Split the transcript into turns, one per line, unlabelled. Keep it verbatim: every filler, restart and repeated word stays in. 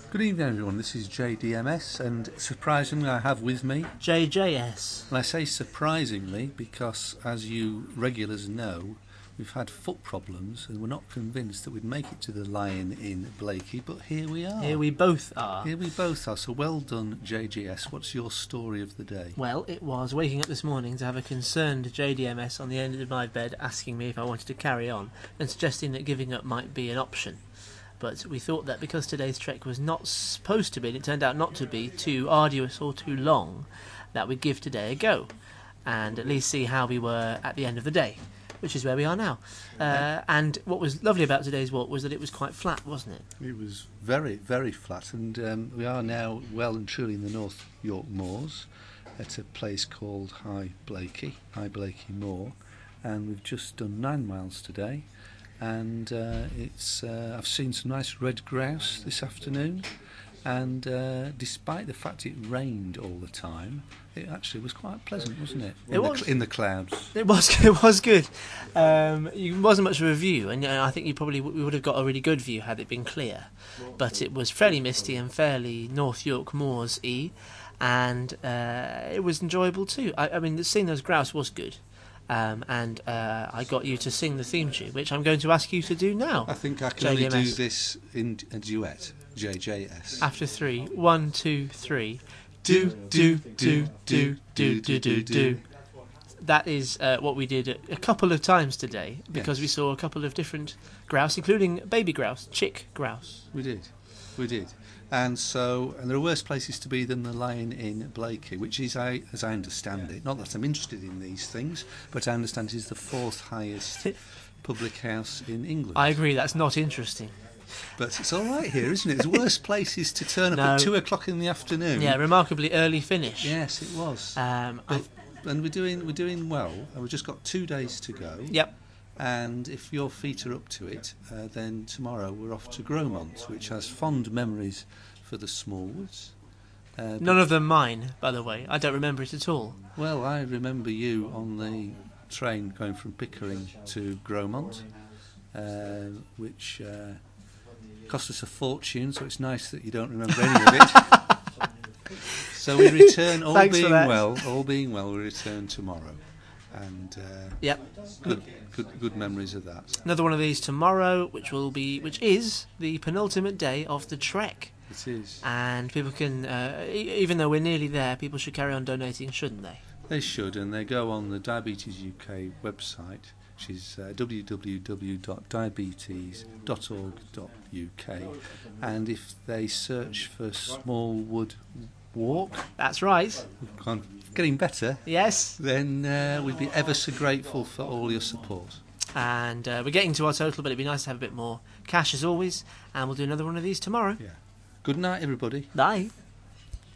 Good evening, everyone. This is J D M S, and surprisingly, I have with me
J J S.
And I say surprisingly because, as you regulars know, we've had foot problems, and we're not convinced that we'd make it to the Lion in Blakey. But here we are.
Here we both are.
Here we both are. So well done, J J S. What's your story of the day?
Well, it was waking up this morning to have a concerned J D M S on the end of my bed asking me if I wanted to carry on and suggesting that giving up might be an option. But we thought that because today's trek was not supposed to be, and it turned out not to be, too arduous or too long, that we'd give today a go and at least see how we were at the end of the day, which is where we are now. Uh, and what was lovely about today's walk was that it was quite flat, wasn't it?
It was very, very flat, and um, we are now well and truly in the North York Moors at a place called High Blakey, High Blakey Moor, and we've just done nine miles today. And uh, it's uh, I've seen some nice red grouse this afternoon, and uh, despite the fact it rained all the time, it actually was quite pleasant, wasn't it? In
It
the,
was.
cl- in the clouds.
It was it was good. Um, it wasn't much of a view, and uh, I think you probably w- we would have got a really good view had it been clear. But it was fairly misty and fairly North York Moors-y, and uh, it was enjoyable too. I, I mean, seeing those grouse was good. Um, and uh, I got you to sing the theme tune, which I'm going to ask you to do now.
I think I can
J D
only
M
do
S.
this in a duet. J J S.
After three, one, two, three. Do, do, do, do, do, do, do, do. That is uh, what we did a, a couple of times today, because
Yes.
we saw a couple of different grouse, including baby grouse, chick grouse.
We did, we did. And so, and there are worse places to be than the Lion in Blakey, which is, I, as I understand it, not that I'm interested in these things, but I understand it is the fourth highest public house in England.
I agree, that's not interesting.
But it's all right here, isn't it? There's worse places to turn up
No.
at two o'clock in the afternoon.
Yeah, remarkably early finish.
Yes, it was.
Um, I,
But, and we're doing we're doing well. And we've just got two days to go.
yep.
And if your feet are up to it, uh, then tomorrow we're off to Gromont, which has fond memories for the Smallwoods. Uh,
None of them mine, by the way. I don't remember it at all.
Well, I remember you on the train going from Pickering to Gromont, uh, which uh, cost us a fortune, so it's nice that you don't remember any of it. So we return, all
Thanks for
being
that.
well, all being well, we return tomorrow. And uh,
Yep.
good, good, good memories of that.
Another one of these tomorrow, which will be, which is the penultimate day of the trek.
It is.
And people can, uh, e- even though we're nearly there, people should carry on donating, shouldn't they?
They should, and they go on the Diabetes U K website, which is uh, w w w dot diabetes dot org dot u k, and if they search for Smallwood Walk,
That's right.
we've gone- getting better,
Yes.
then uh, we'd be ever so grateful for all your support.
And uh, we're getting to our total, but it'd be nice to have a bit more cash as always. And we'll do another one of these tomorrow.
Yeah. Good night, everybody.
Bye.